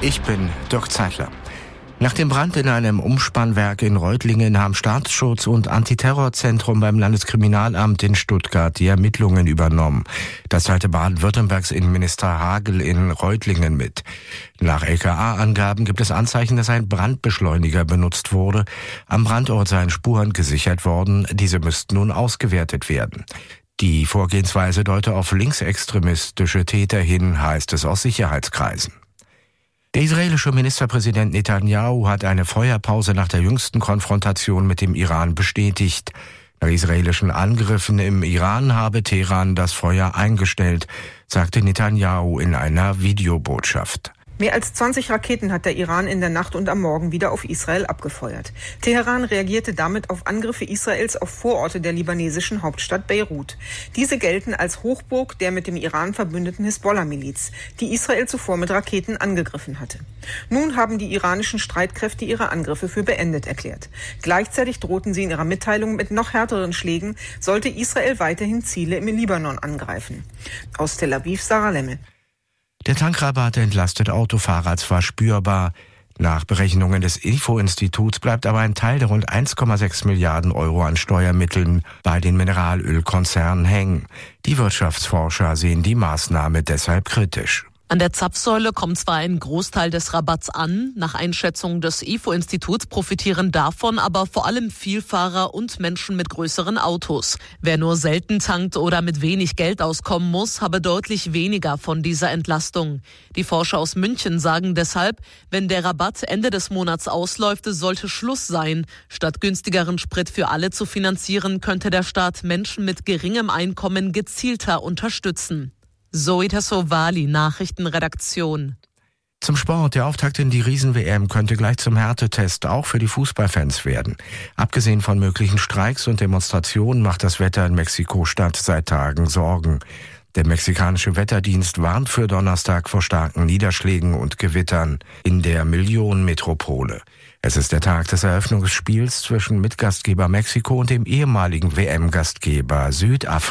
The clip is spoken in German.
Ich bin Dirk Zeitler. Nach dem Brand in einem Umspannwerk in Reutlingen haben Staatsschutz und Antiterrorzentrum beim Landeskriminalamt in Stuttgart die Ermittlungen übernommen. Das teilte Baden-Württembergs Innenminister Hagel in Reutlingen mit. Nach LKA-Angaben gibt es Anzeichen, dass ein Brandbeschleuniger benutzt wurde. Am Brandort seien Spuren gesichert worden. Diese müssten nun ausgewertet werden. Die Vorgehensweise deute auf linksextremistische Täter hin, heißt es aus Sicherheitskreisen. Der israelische Ministerpräsident Netanyahu hat eine Feuerpause nach der jüngsten Konfrontation mit dem Iran bestätigt. Nach israelischen Angriffen im Iran habe Teheran das Feuer eingestellt, sagte Netanyahu in einer Videobotschaft. Mehr als 20 Raketen hat der Iran in der Nacht und am Morgen wieder auf Israel abgefeuert. Teheran reagierte damit auf Angriffe Israels auf Vororte der libanesischen Hauptstadt Beirut. Diese gelten als Hochburg der mit dem Iran verbündeten Hisbollah-Miliz, die Israel zuvor mit Raketen angegriffen hatte. Nun haben die iranischen Streitkräfte ihre Angriffe für beendet erklärt. Gleichzeitig drohten sie in ihrer Mitteilung mit noch härteren Schlägen, sollte Israel weiterhin Ziele im Libanon angreifen. Aus Tel Aviv, Sarah Lemmel. Der Tankrabatt entlastet Autofahrer zwar spürbar. Nach Berechnungen des IFO-Instituts bleibt aber ein Teil der rund 1,6 Milliarden Euro an Steuermitteln bei den Mineralölkonzernen hängen. Die Wirtschaftsforscher sehen die Maßnahme deshalb kritisch. An der Zapfsäule kommt zwar ein Großteil des Rabatts an, nach Einschätzung des IFO-Instituts profitieren davon aber vor allem Vielfahrer und Menschen mit größeren Autos. Wer nur selten tankt oder mit wenig Geld auskommen muss, habe deutlich weniger von dieser Entlastung. Die Forscher aus München sagen deshalb, wenn der Rabatt Ende des Monats ausläuft, sollte Schluss sein. Statt günstigeren Sprit für alle zu finanzieren, könnte der Staat Menschen mit geringem Einkommen gezielter unterstützen. Zoe Tassovali, Nachrichtenredaktion. Zum Sport. Der Auftakt in die Riesen-WM könnte gleich zum Härtetest auch für die Fußballfans werden. Abgesehen von möglichen Streiks und Demonstrationen macht das Wetter in Mexiko-Stadt seit Tagen Sorgen. Der mexikanische Wetterdienst warnt für Donnerstag vor starken Niederschlägen und Gewittern in der Millionenmetropole. Es ist der Tag des Eröffnungsspiels zwischen Mitgastgeber Mexiko und dem ehemaligen WM-Gastgeber Südafrika.